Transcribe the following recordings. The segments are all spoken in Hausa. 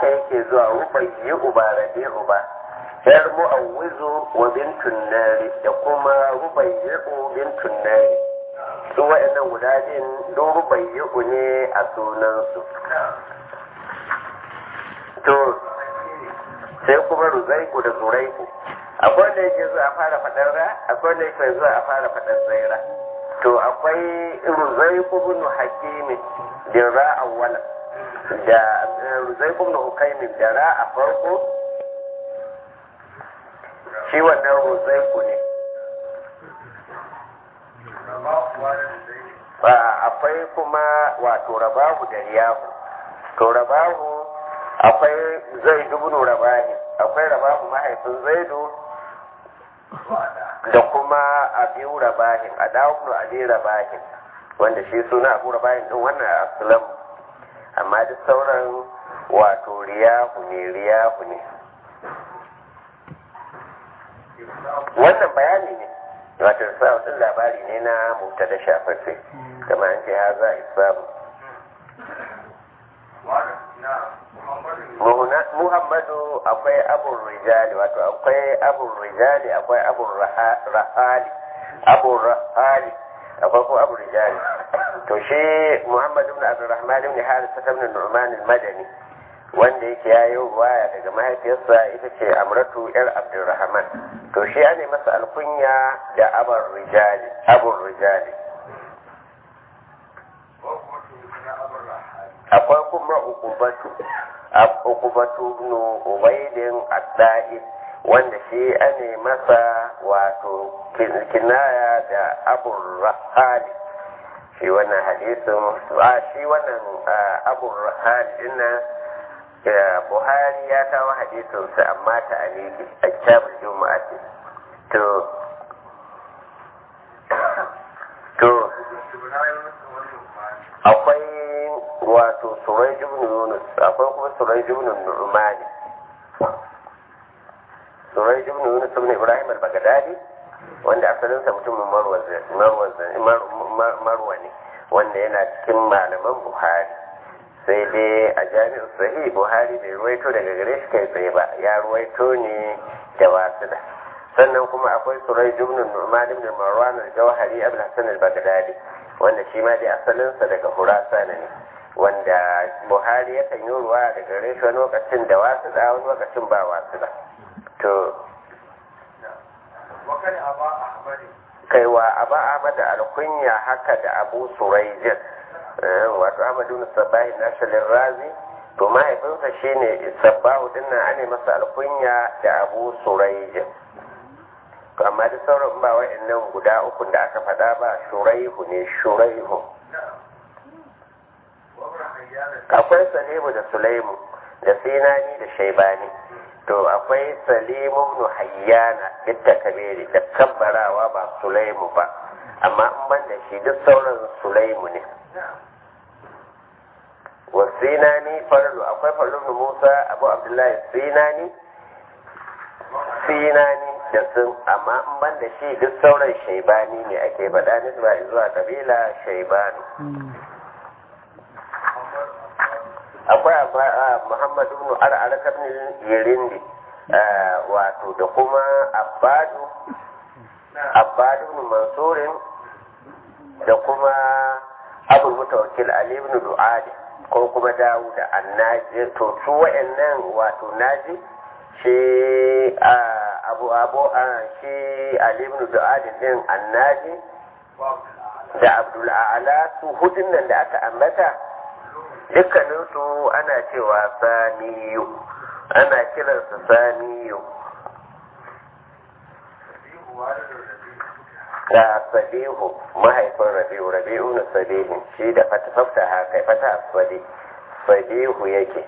haka yake zuwa rubayyi uba rabi'u ba yar mu'awwizu wa bintun nari da kuma rubayyu bintun nari su wa'annan guda din don rubayyu ne a sunansu to sai kuma ruzaiku da zuraiku akwai wanda yake zuwa a fara faɗar ra akwai wanda yake zuwa a fara faɗar zaira to akwai ruzaiku bin hakimi da ra awwala da ruzaiku bin hukaimin da ra a farko shi wannan ruzaiku ne akwai kuma wato rabahu da riyahu to rabahu akwai zaidu ibn rabahi akwai rabahu mahaifin zaidu da kuma abu rabahin adawu ibn abi rabahin wanda shi suna abu rabahin din wannan aslam amma duk sauran wato riyahu ne wannan bayani ne wato sa'u din labari ne na mubtada shafaffe kamar an ce haza isabu Muhammadu akwai abun rijali wato akwai abun rijali akwai abun rahali akwai ko abun rijali to shi Muhammadu ibn Abdurrahman ibn Harith ibn Nu'man al-Madani wanda yake yayin ruwaya daga mahaifiyarsa ita ce Amratu yar Abdurrahman to shi ne masa alkunya da abun rijali akwai kuma ukubatu ibn ubaidin addai wanda shi ane masa wato kinaya da abun rahali shi wannan hadisin shi wannan abun rahali dinnan Buhari ya kawo hadisinsa amma ta aliki a kitabul jumu'ati to akwai wato Surai ibn Yunus akwai kuma Surai ibn Nu'man Surai ibn Yunus ibn Ibrahim al-Baghdadi wanda asalinsa mutumin Marwa ne wanda yana cikin malaman Buhari sai dai a jami'ar sahih Buhari bai ruwaito daga gare shi kai tsaye ba ya ruwaito ne da wasila sannan kuma akwai Surai ibn Nu'man ibn Marwan al-Jawhari Abul Hasan al-Baghdadi wanda shi ma dai asalinsa daga Khurasan ne wanda Buhari yakan yi ruwa daga gare shi wani lokacin da wasila wani lokacin ba wasila to kaiwa Aba Ahmad al-Kunya haka da Abu Surayjin wato Ahmadu Sabahi Nashalin Razi to mahaifinsa shine Sabahu dinnan ane masa alkunya da Abu Surayj to amma da sauran ba wa'annan guda uku da aka faɗa ba Shuraihu ne Shuraihu akwai Salimu da Sulaimu da Sinani da Shaibani to akwai Salimu ibn Hayyana bitta kabiri da kabbarawa ba Sulaimu ba amma in ban da shi duk sauran Sulaimu ne wasinani farlu akwai farlu Musa Abu Abdullahi Sinani da sun amma in ban da shi duk sauran Shaibani ne ake faɗa nisba zuwa kabila Shaibani akwai Muhammad ibn Ar'ar ibn Yirindi wato da kuma Abbadu ibn Mansurin da kuma Abu Mutawakkil Ali ibn Du'adi ko kuma Dawud annaji to su wa'annan wato naji shi shi Ali ibn Du'adi din annaji da Abdul A'la su hudun nan da aka ambata dukkanin su ana cewa saniyu ana kiransa saniyu da Sadihu mahaifin Rabi'u na Sadihu shi da fata haka fata asfali Sadihu yake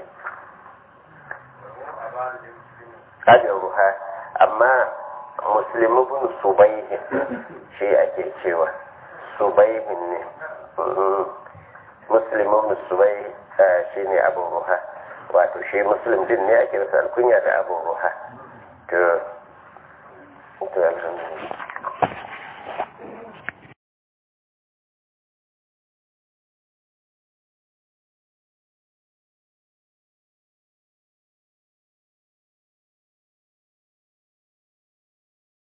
ajin ruha amma Muslimu bin Subaihin shi ake cewa Subaihin ne Muslimu bin Subaihin shi ne Abu Ruha wato shi Muslim din ne ake rasa alkunya da Abu Ruha to alhamdulillah